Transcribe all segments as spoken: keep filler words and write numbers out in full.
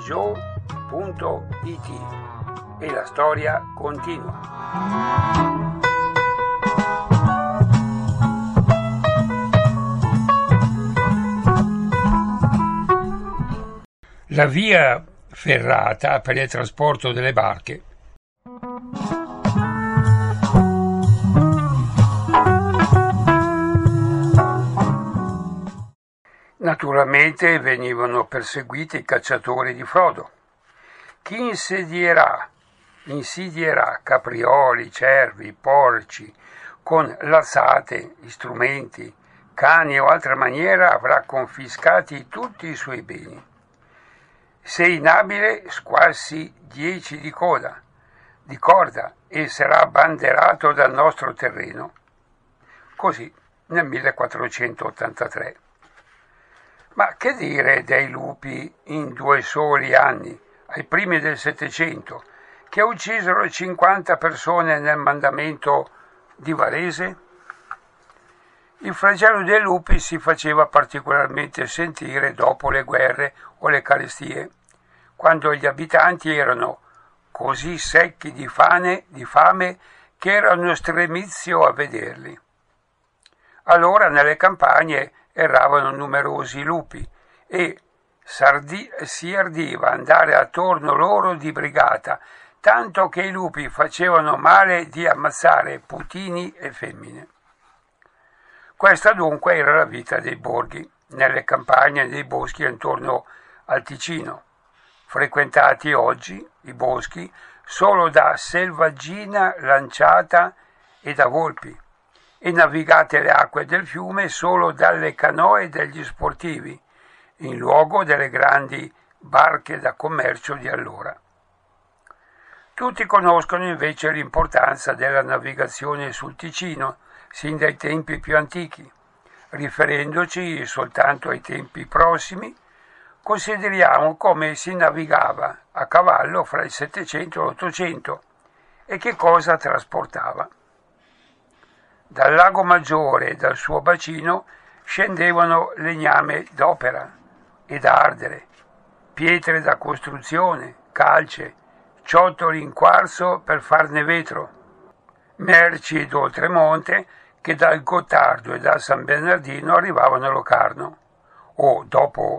joe punto it e la storia continua. La via ferrata per il trasporto delle barche. Naturalmente venivano perseguiti i cacciatori di Frodo. Chi insidierà, insidierà caprioli, cervi, porci, con lazzate, strumenti, cani o altra maniera avrà confiscati tutti i suoi beni. Se inabile, squassi dieci di coda, di corda, e sarà banderato dal nostro terreno. Così nel millequattrocentottantatré. Ma che dire dei lupi in due soli anni, ai primi del Settecento, che uccisero cinquanta persone nel mandamento di Varese? Il flagello dei lupi si faceva particolarmente sentire dopo le guerre o le carestie, quando gli abitanti erano così secchi di fame, di fame che era uno stremizio a vederli. Allora nelle campagne erravano numerosi lupi e sardi, si ardiva andare attorno loro di brigata, tanto che i lupi facevano male di ammazzare putini e femmine. Questa dunque era la vita dei borghi, nelle campagne e nei boschi intorno al Ticino, frequentati oggi, i boschi, solo da selvaggina lanciata e da volpi, e navigate le acque del fiume solo dalle canoe degli sportivi, in luogo delle grandi barche da commercio di allora. Tutti conoscono invece l'importanza della navigazione sul Ticino, sin dai tempi più antichi. Riferendoci soltanto ai tempi prossimi, consideriamo come si navigava a cavallo fra il Settecento e l'Ottocento e che cosa trasportava. Dal lago Maggiore e dal suo bacino scendevano legname d'opera e da ardere, pietre da costruzione, calce, ciottoli in quarzo per farne vetro, merci d'oltremonte che dal Gottardo e da San Bernardino arrivavano a Locarno, o dopo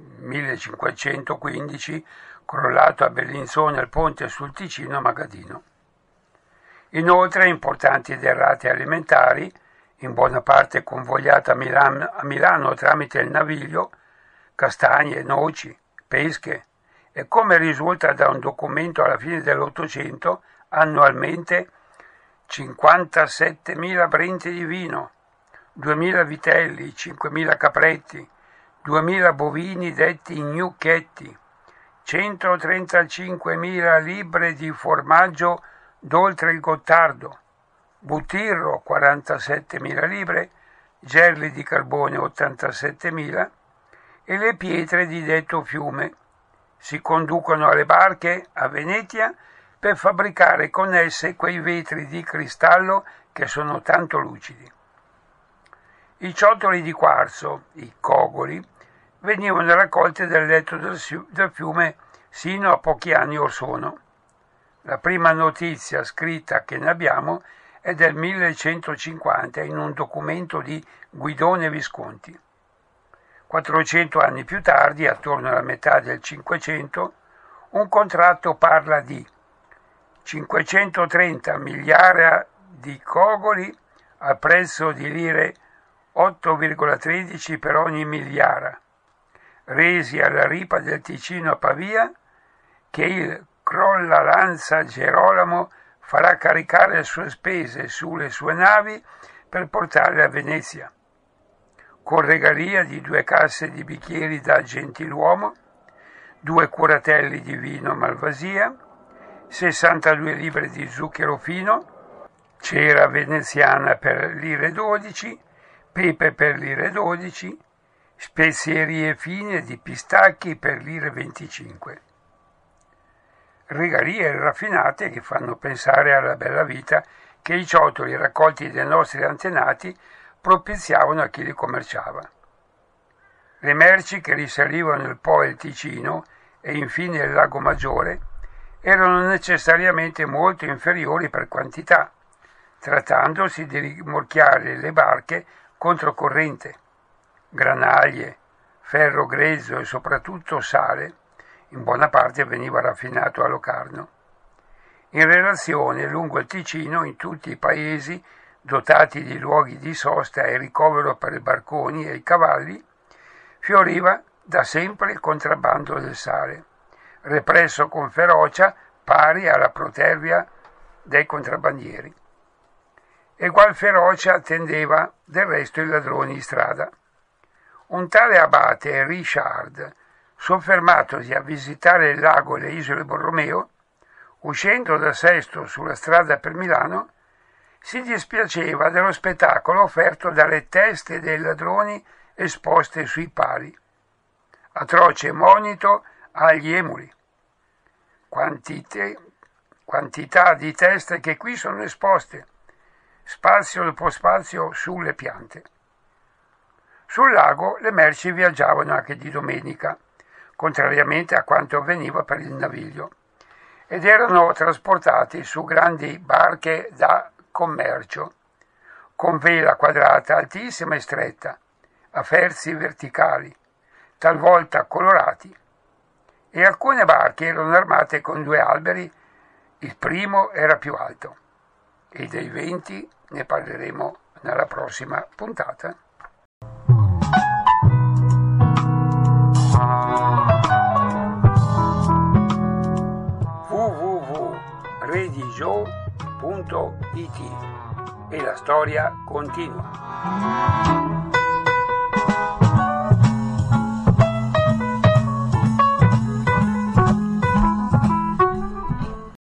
millecinquecentoquindici crollato a Bellinzona il ponte sul Ticino a Magadino. Inoltre importanti derrate alimentari, in buona parte convogliate a Milano, a Milano tramite il naviglio, castagne, noci, pesche e, come risulta da un documento alla fine dell'Ottocento, annualmente cinquantasettemila brenti di vino, duemila vitelli, cinquemila capretti, duemila bovini detti gnocchetti, centotrentacinquemila libbre di formaggio d'oltre il Gottardo, buttirro quarantasettemila libre, gerli di carbone ottantasettemila e le pietre di detto fiume si conducono alle barche a Venezia per fabbricare con esse quei vetri di cristallo che sono tanto lucidi. I ciottoli di quarzo, i cogoli, venivano raccolti dal letto del fiume sino a pochi anni or sono. La prima notizia scritta che ne abbiamo è del millecentocinquanta in un documento di Guidone Visconti. quattrocento anni più tardi, attorno alla metà del Cinquecento, un contratto parla di cinquecentotrenta miliardi di cogoli al prezzo di lire otto virgola tredici per ogni miliara, resi alla ripa del Ticino a Pavia, che il crollalanza Gerolamo farà caricare le sue spese sulle sue navi per portarle a Venezia, con regalia di due casse di bicchieri da gentiluomo, due curatelli di vino Malvasia, sessantadue libbre di zucchero fino, cera veneziana per lire dodici, pepe per lire dodici, spezierie fine di pistacchi per lire venticinque. Regalie raffinate che fanno pensare alla bella vita che i ciottoli raccolti dai nostri antenati propiziavano a chi li commerciava. Le merci che risalivano il Po e il Ticino e infine il Lago Maggiore erano necessariamente molto inferiori per quantità, trattandosi di rimorchiare le barche controcorrente. Granaglie, ferro grezzo e soprattutto sale, in buona parte veniva raffinato a Locarno. In relazione lungo il Ticino, in tutti i paesi dotati di luoghi di sosta e ricovero per i barconi e i cavalli, fioriva da sempre il contrabbando del sale, represso con ferocia pari alla protervia dei contrabbandieri. Egual ferocia tendeva del resto i ladroni in strada. Un tale abate, Richard, soffermatosi a visitare il lago e le isole Borromeo, uscendo da Sesto sulla strada per Milano, si dispiaceva dello spettacolo offerto dalle teste dei ladroni esposte sui pali. Atroce monito agli emuli. Quantite, quantità di teste che qui sono esposte, spazio dopo spazio sulle piante. Sul lago le merci viaggiavano anche di domenica, contrariamente a quanto avveniva per il naviglio, ed erano trasportati su grandi barche da commercio, con vela quadrata altissima e stretta, a ferzi verticali, talvolta colorati, e alcune barche erano armate con due alberi, il primo era più alto, e dei venti ne parleremo nella prossima puntata. w w w punto redigio punto it e la storia continua.